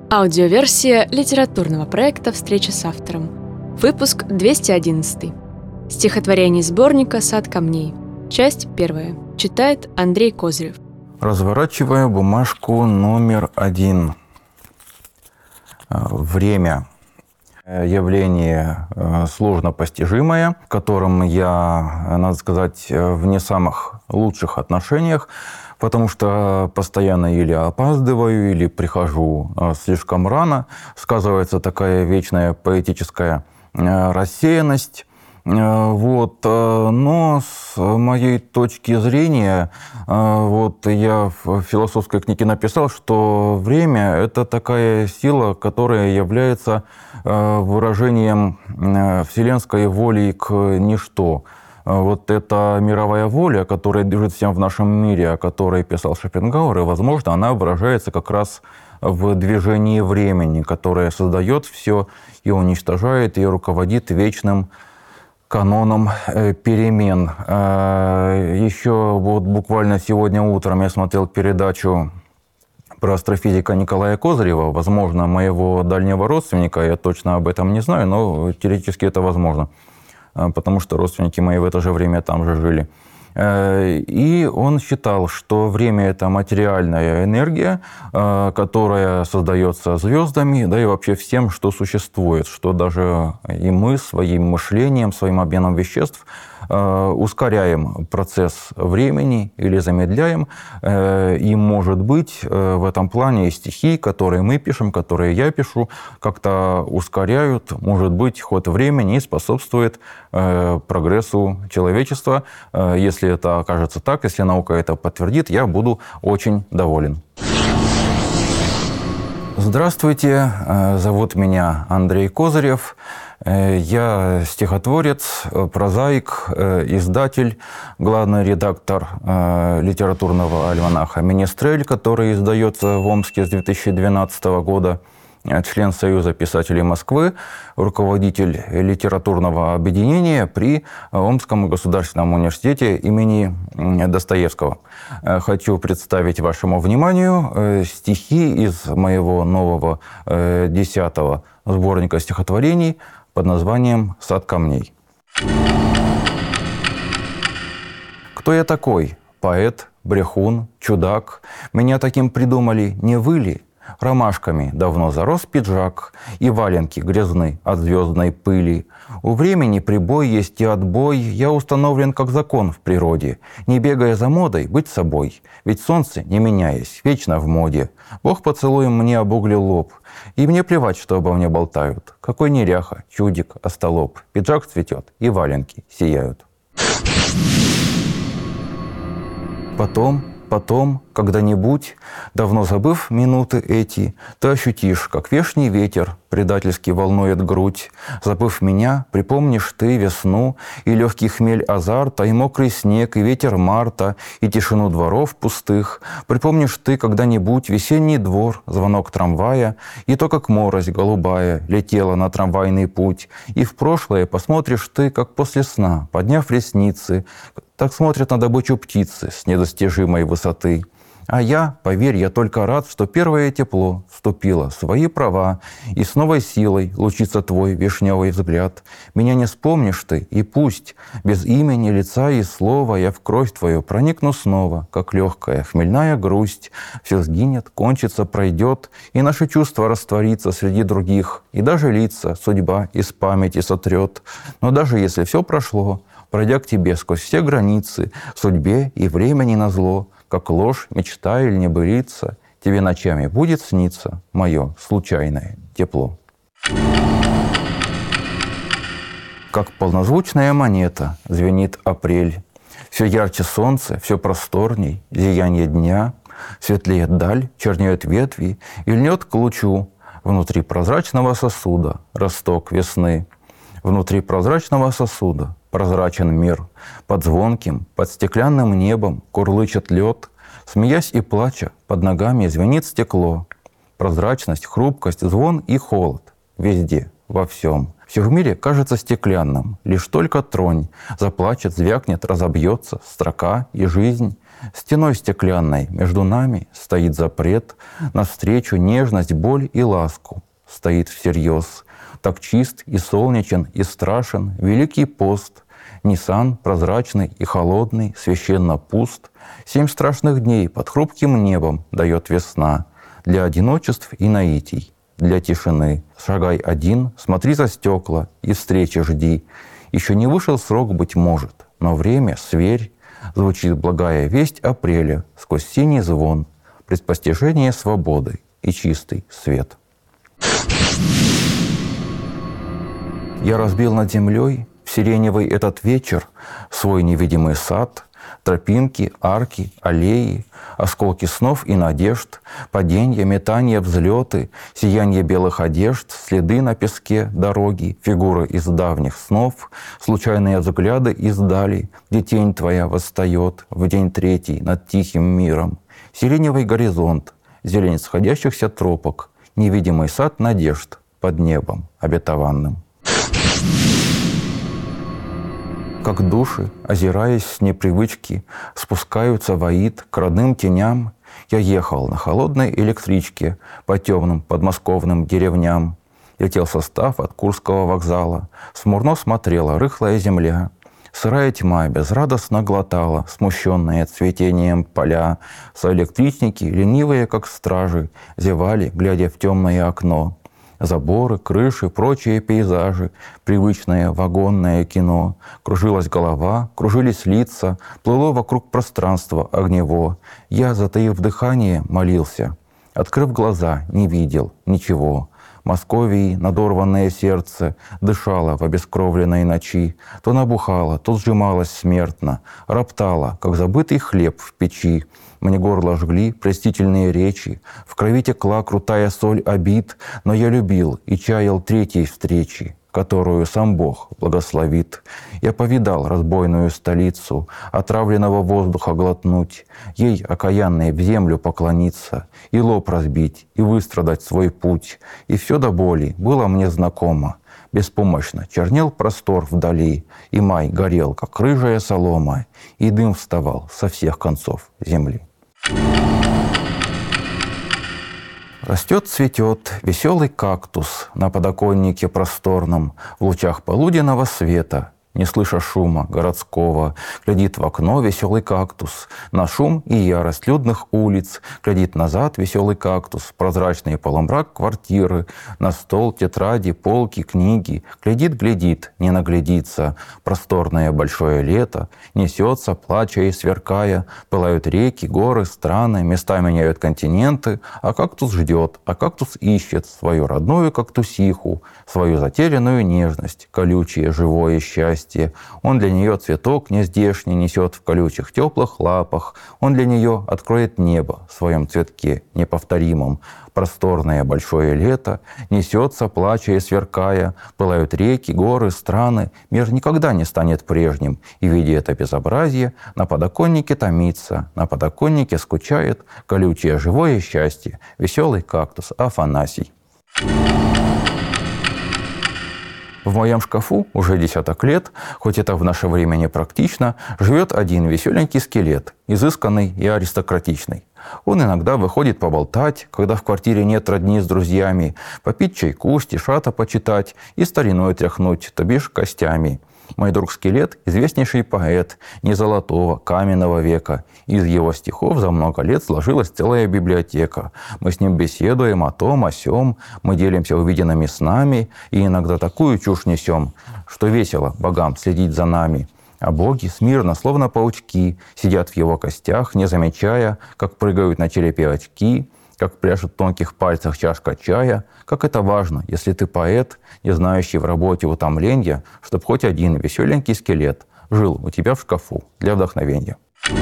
Аудиоверсия литературного проекта «Встреча с автором». Выпуск 211. Стихотворение сборника «Сад камней». Часть 1. Читает Андрей Козырев. Разворачивая бумажку номер 1. Время. Явление сложно постижимое, в котором я, надо сказать, в не самых лучших отношениях, потому что постоянно или опаздываю, или прихожу слишком рано. Сказывается такая вечная поэтическая рассеянность. Но с моей точки зрения, я в философской книге написал, что время – это такая сила, которая является выражением вселенской воли к ничто. Вот эта мировая воля, которая движет всем в нашем мире, о которой писал Шопенгауэр, и, возможно, она выражается как раз в движении времени, которое создает все и уничтожает, и руководит вечным каноном перемен. Еще буквально сегодня утром я смотрел передачу про астрофизика Николая Козырева, возможно, моего дальнего родственника, я точно об этом не знаю, но теоретически это возможно, потому что родственники мои в это же время там же жили. И он считал, что время – это материальная энергия, которая создается звездами, да и вообще всем, что существует, что даже и мы своим мышлением, своим обменом веществ ускоряем процесс времени или замедляем. И, может быть, в этом плане и стихи, которые мы пишем, которые я пишу, как-то ускоряют, может быть, ход времени и способствует прогрессу человечества. Если это окажется так, если наука это подтвердит, я буду очень доволен. Здравствуйте, зовут меня Андрей Козырев. Я стихотворец, прозаик, издатель, главный редактор литературного альманаха «Министрель», который издается в Омске с 2012 года, член Союза писателей Москвы, руководитель литературного объединения при Омском государственном университете имени Достоевского. Хочу представить вашему вниманию стихи из моего нового 10-го сборника стихотворений под названием «Сад камней». Кто я такой? Поэт, брехун, чудак? Меня таким придумали, не вы ли? Ромашками давно зарос пиджак, и валенки грязны от звездной пыли. У времени прибой есть и отбой, я установлен как закон в природе. Не бегая за модой, быть собой, ведь солнце, не меняясь, вечно в моде. Бог поцелуем мне обуглил лоб, и мне плевать, что обо мне болтают. Какой неряха, чудик, остолоп, пиджак цветет, и валенки сияют. Потом, когда-нибудь, давно забыв минуты эти, ты ощутишь, как вешний ветер предательски волнует грудь. Забыв меня, припомнишь ты весну, и легкий хмель азарта, и мокрый снег, и ветер марта, и тишину дворов пустых. Припомнишь ты когда-нибудь весенний двор, звонок трамвая, и то, как морось голубая летела на трамвайный путь. И в прошлое посмотришь ты, как после сна, подняв ресницы, так смотрят на добычу птицы с недостижимой высоты. А я, поверь, я только рад, что первое тепло вступило в свои права, и с новой силой лучится твой вишневый взгляд. Меня не вспомнишь ты, и пусть без имени, лица и слова я в кровь твою проникну снова, как легкая хмельная грусть. Все сгинет, кончится, пройдет, и наше чувство растворится среди других, и даже лица судьба из памяти сотрет. Но даже если все прошло, пройдя к тебе сквозь все границы, судьбе и времени назло, как ложь, мечта или небылица, тебе ночами будет сниться мое случайное тепло. Как полнозвучная монета звенит апрель. Все ярче солнце, все просторней, зияние дня, светлеет даль, чернеют ветви и льнет к лучу внутри прозрачного сосуда росток весны. Внутри прозрачного сосуда прозрачен мир. Под звонким, под стеклянным небом курлычет лед. Смеясь и плача, под ногами звенит стекло. Прозрачность, хрупкость, звон и холод. Везде во всем. Все в мире кажется стеклянным, лишь только тронь. Заплачет, звякнет, разобьется строка и жизнь. Стеной стеклянной между нами стоит запрет, навстречу нежность, боль и ласку стоит всерьез. Так чист и солнечен и страшен Великий пост. Ниссан прозрачный и холодный, священно пуст. 7 страшных дней под хрупким небом дает весна. Для одиночеств и наитий, для тишины. Шагай один, смотри за стекла и встречи жди. Еще не вышел срок, быть может, но время, сверь, звучит благая весть апреля сквозь синий звон, предпостижение свободы и чистый свет. Я разбил над землей в сиреневый этот вечер свой невидимый сад, тропинки, арки, аллеи, осколки снов и надежд, паденья, метания, взлеты, сияние белых одежд, следы на песке дороги, фигуры из давних снов, случайные взгляды издали, где тень твоя восстает в день третий над тихим миром. Сиреневый горизонт, зелень сходящихся тропок, невидимый сад надежд под небом обетованным. Как души, озираясь с непривычки, спускаются в аид к родным теням, я ехал на холодной электричке по темным подмосковным деревням. Летел состав от Курского вокзала, смурно смотрела рыхлая земля. Сырая тьма безрадостно глотала смущенные цветением поля. Соэлектричники, ленивые как стражи, зевали, глядя в темное окно. Заборы, крыши, прочие пейзажи, привычное вагонное кино. Кружилась голова, кружились лица, плыло вокруг пространства огнево. Я, затаив дыхание, молился. Открыв глаза, не видел ничего. Московии надорванное сердце дышало в обескровленной ночи. То набухало, то сжималось смертно, роптало, как забытый хлеб в печи. Мне горло жгли простительные речи, в крови текла крутая соль обид, но я любил и чаял третьей встречи, которую сам Бог благословит. Я повидал разбойную столицу, отравленного воздуха глотнуть, ей окаянной в землю поклониться, и лоб разбить, и выстрадать свой путь. И все до боли было мне знакомо. Беспомощно чернел простор вдали, и май горел, как рыжая солома, и дым вставал со всех концов земли. Растет, цветет веселый кактус на подоконнике просторном, в лучах полуденного света, не слыша шума городского, глядит в окно веселый кактус на шум и ярость людных улиц, глядит назад веселый кактус, прозрачный полумрак квартиры, на стол тетради, полки, книги, глядит, не наглядится, просторное большое лето несется, плача и сверкая, пылают реки, горы, страны, места меняют континенты, а кактус ждет, а кактус ищет свою родную кактусиху, свою затерянную нежность, колючее живое счастье. Он для нее цветок нездешний несет в колючих теплых лапах. Он для нее откроет небо в своем цветке неповторимом. Просторное большое лето несется, плача и сверкая. Пылают реки, горы, страны. Мир никогда не станет прежним. И, видя это безобразие, на подоконнике томится, на подоконнике скучает колючее живое счастье, веселый кактус Афанасий. В моем шкафу уже десяток лет, хоть это в наше время не практично, живет один веселенький скелет, изысканный и аристократичный. Он иногда выходит поболтать, когда в квартире нет родни с друзьями, попить чайку, стишата почитать и стариной тряхнуть, то бишь костями. Мой друг скелет – известнейший поэт не золотого, каменного века. Из его стихов за много лет сложилась целая библиотека. Мы с ним беседуем о том, о сём, мы делимся увиденными снами и иногда такую чушь несем, что весело богам следить за нами. А боги смирно, словно паучки, сидят в его костях, не замечая, как прыгают на черепе очки, как пляшет в тонких пальцах чашка чая. Как это важно, если ты поэт, не знающий в работе утомления, чтобы хоть один веселенький скелет жил у тебя в шкафу для вдохновения.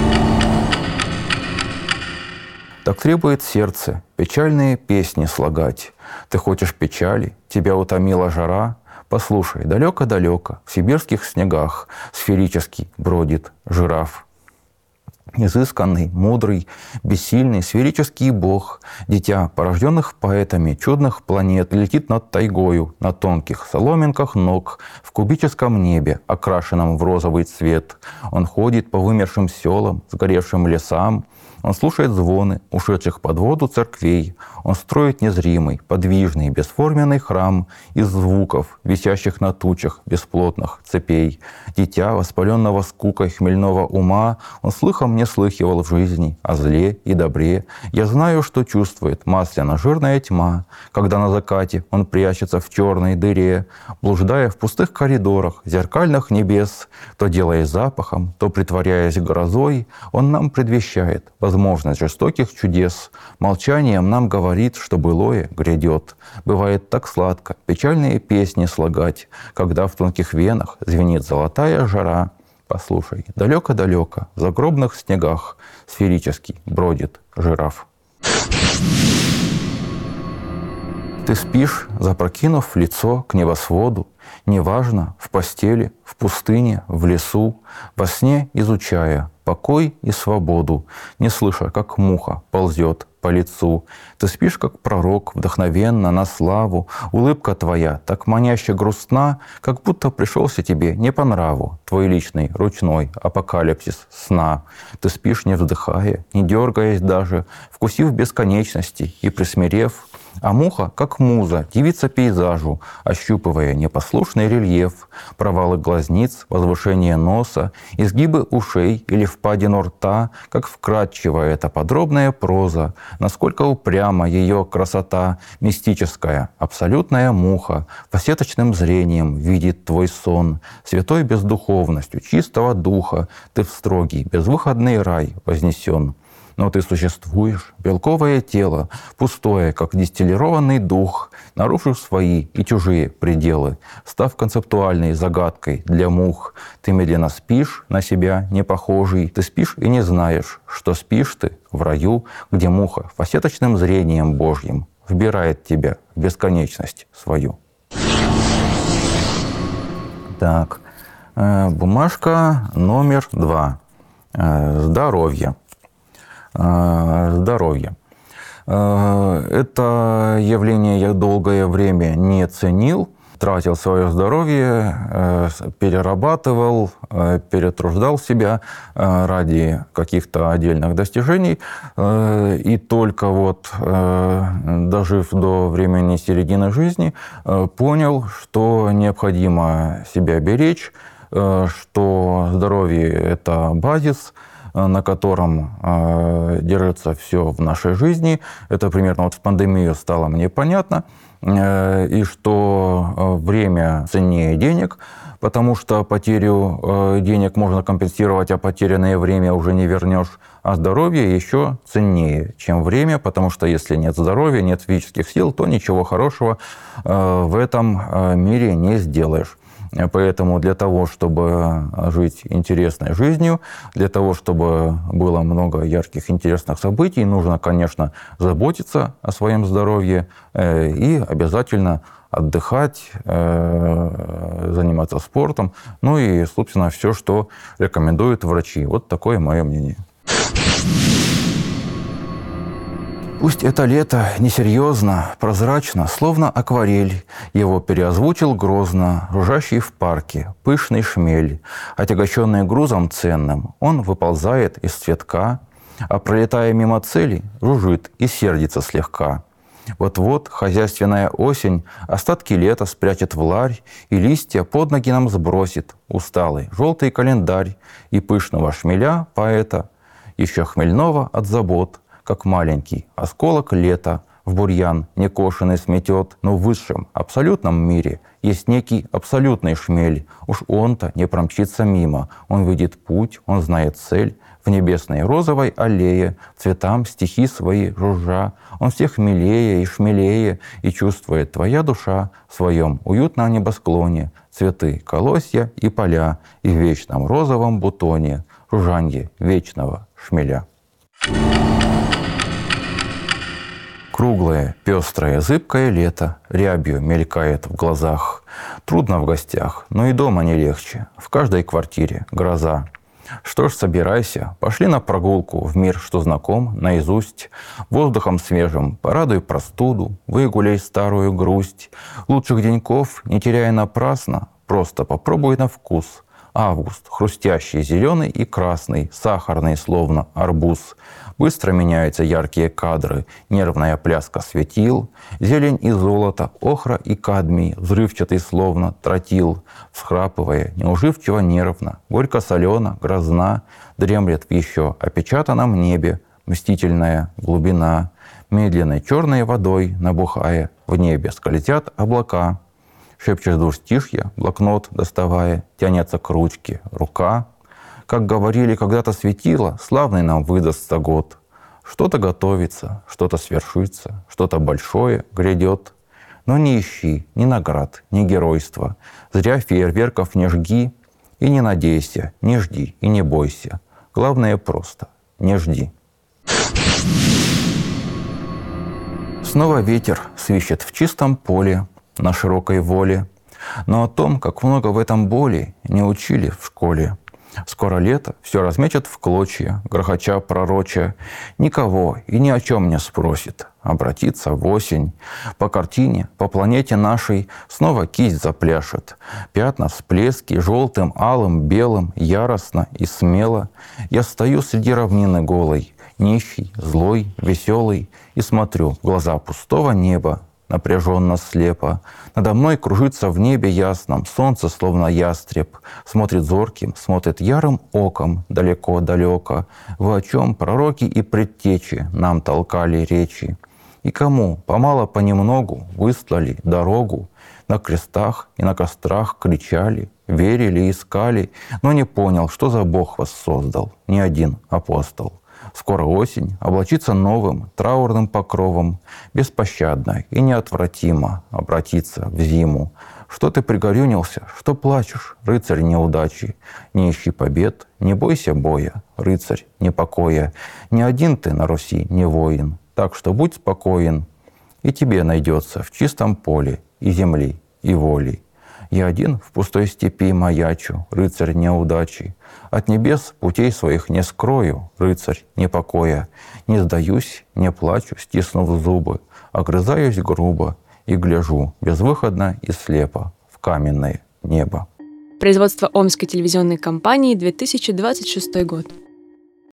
Так требует сердце печальные песни слагать. Ты хочешь печали, тебя утомила жара. Послушай, далеко-далеко, в сибирских снегах сферический бродит жираф. Изысканный, мудрый, бессильный, сферический бог, дитя порожденных поэтами чудных планет, летит над тайгою на тонких соломинках ног, в кубическом небе, окрашенном в розовый цвет. Он ходит по вымершим селам, сгоревшим лесам, он слушает звоны ушедших под воду церквей. Он строит незримый, подвижный, бесформенный храм из звуков, висящих на тучах бесплотных цепей. Дитя, воспаленного скукой хмельного ума, он слыхом не слыхивал в жизни о зле и добре. Я знаю, что чувствует масляно-жирная тьма, когда на закате он прячется в черной дыре, блуждая в пустых коридорах зеркальных небес, то делаясь запахом, то притворяясь грозой, он нам предвещает возможность жестоких чудес. Молчанием нам говорит, что былое грядет. Бывает так сладко печальные песни слагать, когда в тонких венах звенит золотая жара. Послушай, далеко-далеко, в загробных снегах сферический бродит жираф. Ты спишь, запрокинув лицо к небосводу, неважно, в постели, в пустыне, в лесу, во сне изучая покой и свободу, не слыша, как муха ползет по лицу. Ты спишь, как пророк, вдохновенно, на славу. Улыбка твоя так маняще грустна, как будто пришелся тебе не по нраву твой личный ручной апокалипсис сна. Ты спишь, не вздыхая, не дергаясь даже, вкусив бесконечности и присмирев. А муха, как муза, дивится пейзажу, ощупывая непослушный рельеф, провалы глазниц, возвышение носа, изгибы ушей или впадину рта, как вкрадчивая эта подробная проза, насколько упряма ее красота, мистическая, абсолютная муха, фасеточным зрением видит твой сон, святой бездуховностью чистого духа ты в строгий, безвыходный рай вознесен. Но ты существуешь, белковое тело, пустое, как дистиллированный дух, нарушив свои и чужие пределы, став концептуальной загадкой для мух. Ты медленно спишь, на себя не похожий, ты спишь и не знаешь, что спишь ты в раю, где муха фасеточным зрением Божьим вбирает тебя в бесконечность свою. Так, бумажка номер 2. Здоровье. Здоровье. Это явление я долгое время не ценил, тратил свое здоровье, перерабатывал, перетруждал себя ради каких-то отдельных достижений. И только вот, дожив до времени середины жизни, понял, что необходимо себя беречь, что здоровье – это базис, на котором держится все в нашей жизни. Это примерно вот в пандемию стало мне понятно. И что время ценнее денег, потому что потерю денег можно компенсировать, а потерянное время уже не вернешь. А здоровье еще ценнее, чем время, потому что если нет здоровья, нет физических сил, то ничего хорошего в этом мире не сделаешь. Поэтому для того, чтобы жить интересной жизнью, для того, чтобы было много ярких, интересных событий, нужно, конечно, заботиться о своем здоровье и обязательно отдыхать, заниматься спортом, ну и, собственно, все, что рекомендуют врачи. Вот такое мое мнение. Пусть это лето несерьезно, прозрачно, словно акварель, его переозвучил грозно, жужжащий в парке, пышный шмель. Отягощенный грузом ценным, он выползает из цветка, а пролетая мимо цели, жужжит и сердится слегка. Вот-вот хозяйственная осень остатки лета спрячет в ларь и листья под ноги нам сбросит, усталый желтый календарь и пышного шмеля поэта, еще хмельного от забот, как маленький осколок лета в бурьян некошенный сметет. Но в высшем, абсолютном мире есть некий абсолютный шмель. Уж он-то не промчится мимо. Он видит путь, он знает цель. В небесной розовой аллее цветам стихи свои жужжа. Он всех милее и шмелее, и чувствует твоя душа в своем уютном небосклоне. Цветы, колосья и поля, и в вечном розовом бутоне жужжанье вечного шмеля. Круглое, пестрое, зыбкое лето рябью мелькает в глазах. Трудно в гостях, но и дома не легче. В каждой квартире гроза. Что ж, собирайся, пошли на прогулку в мир, что знаком, наизусть. Воздухом свежим порадуй простуду, выгуляй старую грусть. Лучших деньков не теряй напрасно, просто попробуй на вкус. Август, хрустящий, зеленый и красный, сахарный, словно арбуз. Быстро меняются яркие кадры, нервная пляска светил, зелень и золото, охра и кадмий, взрывчатый, словно тротил. Всхрапывая, неуживчиво нервно, горько-солено, грозна, дремлет в еще опечатанном небе мстительная глубина. Медленной черной водой набухая, в небе скользят облака. Шепчешь двустишья, блокнот доставая, тянется к ручке рука. Как говорили когда-то светило, славный нам выдастся год. Что-то готовится, что-то свершится, что-то большое грядет. Но не ищи ни наград, ни геройства. Зря фейерверков не жги и не надейся, не жди и не бойся. Главное просто не жди. Снова ветер свищет в чистом поле, на широкой воле. Но о том, как много в этом боли, не учили в школе. Скоро лето все размечет в клочья, грохоча пророча. Никого и ни о чем не спросит. Обратиться в осень. По картине, по планете нашей снова кисть запляшет. Пятна, всплески, желтым, алым, белым, яростно и смело. Я стою среди равнины голой, нищий, злой, веселый, и смотрю в глаза пустого неба, напряженно слепо. Надо мной кружится в небе ясном солнце, словно ястреб. Смотрит зорким, смотрит ярым оком, далеко-далеко. Вы о чем, пророки и предтечи, нам толкали речи? И кому, помало-понемногу, выслали дорогу? На крестах и на кострах кричали, верили, искали, но не понял, что за Бог вас создал, ни один апостол. Скоро осень облачится новым траурным покровом, беспощадно и неотвратимо обратиться в зиму. Что ты пригорюнился, что плачешь, рыцарь неудачи? Не ищи побед, не бойся боя, рыцарь непокоя. Не один ты на Руси не воин, так что будь спокоен, и тебе найдется в чистом поле и земли, и воли. Я один в пустой степи маячу, рыцарь неудачи. От небес путей своих не скрою, рыцарь непокоя. Не сдаюсь, не плачу, стиснув зубы, огрызаюсь грубо и гляжу безвыходно и слепо в каменное небо. Производство Омской телевизионной компании, 2026 год.